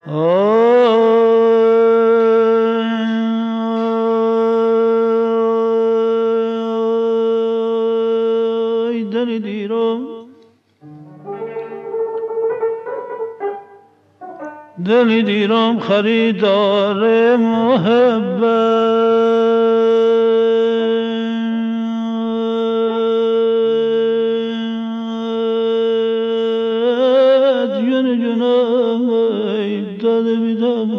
آی دل دیرم دلی دیرم خریدار محبت جون جونم داده بیدم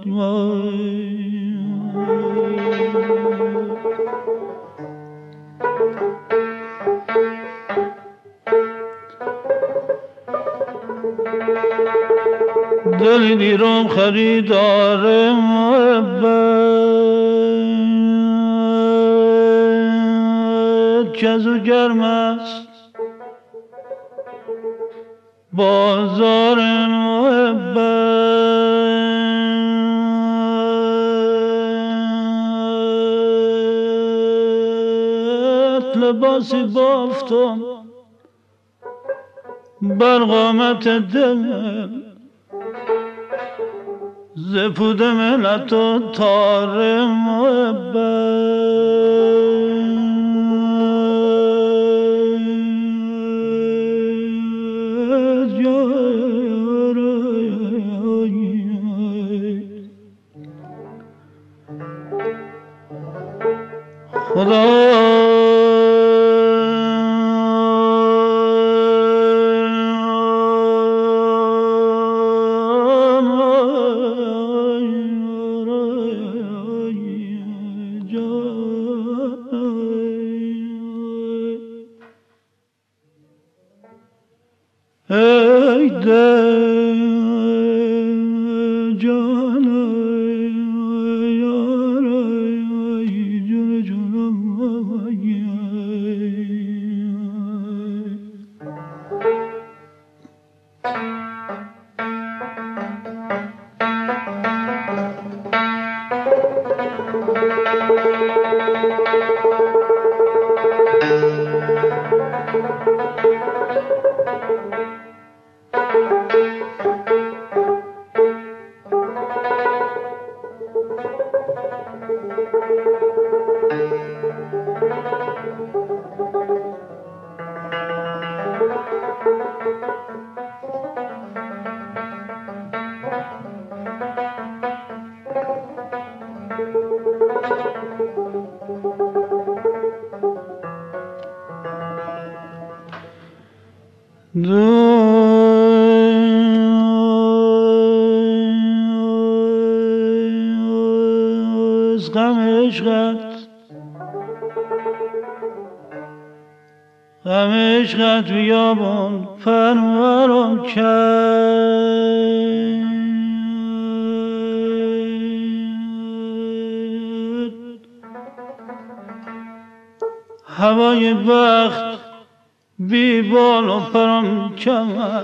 دلی دیرم خریدار محبت کزو گرم است بازار محبت لباسی بافتم بر قامت دل زپود ملت و تار محبت خدا ای دل جان یار جون جونم دوست غم عشقت بیابان پرورم کرد هوای بخت بی بال و پرم کمر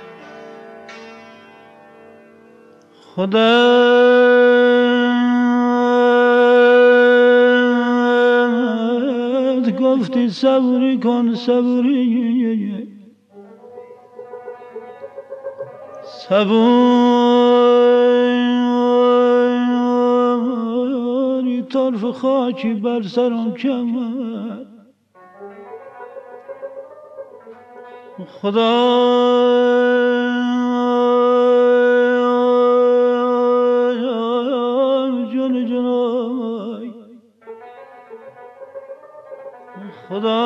خودت گفتی صبری کن صبری صبوری طرف خاکی بر سرم کمر خدا جون جونای خدا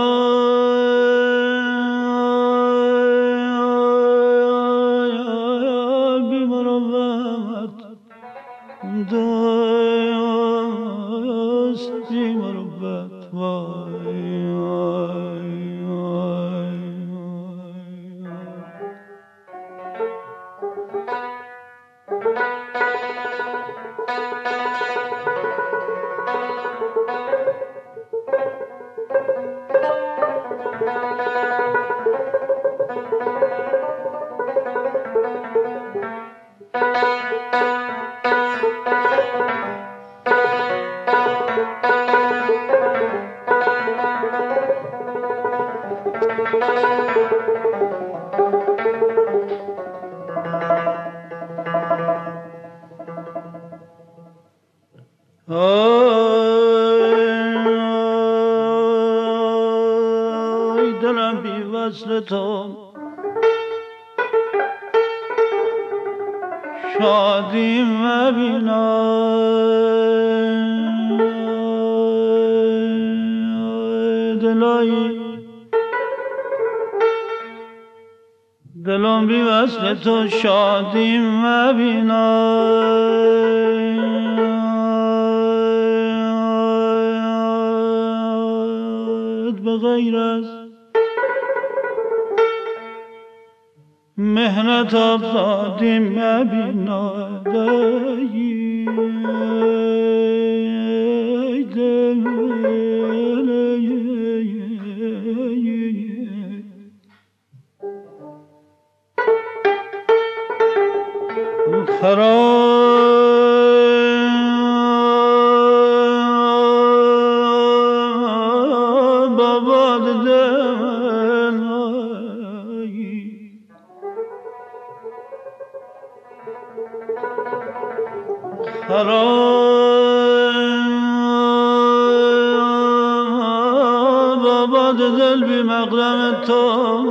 بی مروت دوست بی مروت وای آی دلم بی وصل تو شادی مبینای دلایی دلم بی وصل تو شادی مبینای به غیر از مهنت آزادی مبینای خراب آباد دلایی خراب آباد دل بی مقدم تو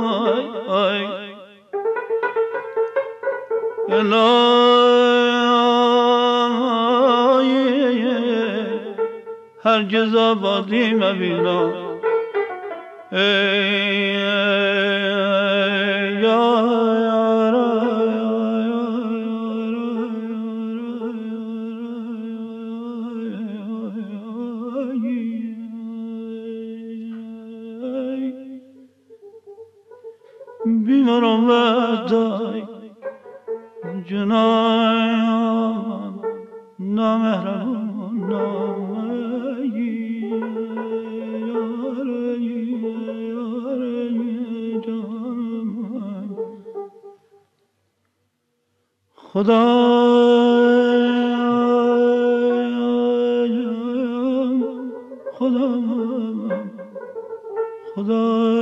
الهی هرگز آبادی مبینا بیمارم ودای جنایم نامهربان نامهی خدا خدا خدا